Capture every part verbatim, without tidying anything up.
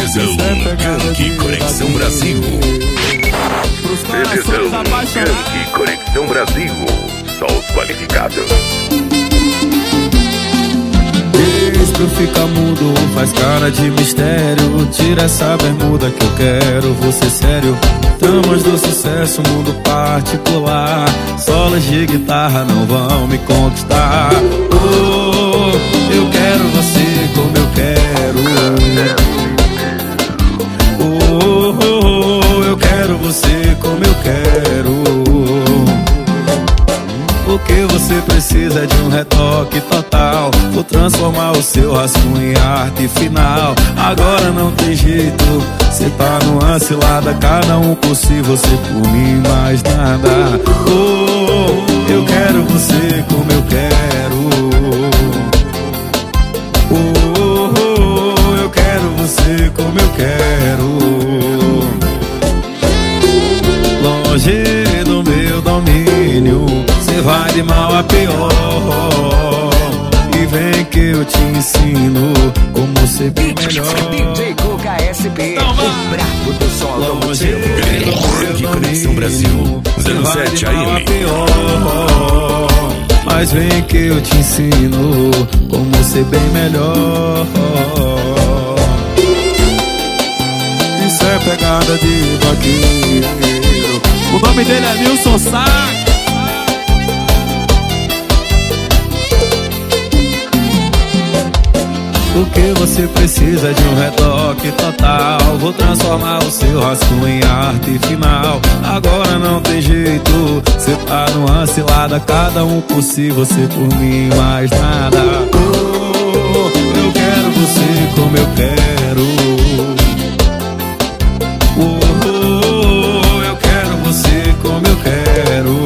Bebezão, Gangue Conexão Brasil. Bebezão, Gangue Conexão Brasil. Só os qualificados. Espro fica mudo, faz cara de mistério. Tira essa bermuda que eu quero, você sério. Tramas do sucesso, mundo particular. Solos de guitarra não vão me conquistar. Oh, eu quero você como eu quero. Oh, oh, oh, eu quero você como eu quero. Porque você precisa de um retoque total. Vou transformar o seu rascunho em arte final. Agora não tem jeito, cê tá numa cilada. Cada um por si, você por mim, mais nada. Oh, eu quero você como eu quero. Oh, oh, eu quero você como eu quero. Longe do meu domínio, cê vai de mal a pior. E vem que eu te ensino como ser bem melhor. D J Coca S P, o brabo do sol automotivo. Grande Conexão Brasil, zero sete A M. Mas vem que eu te ensino como ser bem melhor. Isso é pegada de vaqueiro. O nome dele é Nilson Sá. Porque você precisa de um retoque total. Vou transformar o seu rascunho em arte final. Agora não tem jeito, cê tá numa cilada. Cada um por si, você por mim, mais nada. Oh, eu quero você como eu quero. Oh, oh, eu quero você como eu quero.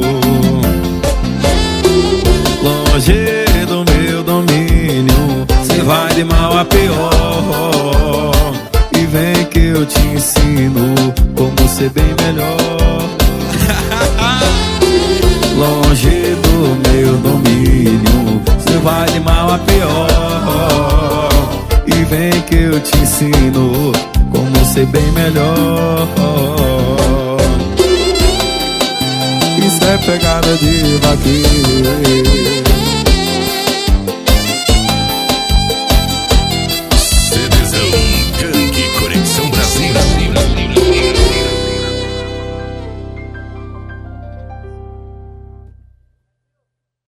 Longe do meu domínio, cê vai de mal a pior. E vem que eu te ensino como ser bem melhor. Longe do meu domínio, cê vai de mal a pior. E vem que eu te ensino como ser bem melhor. Isso é pegada de vaqueiro.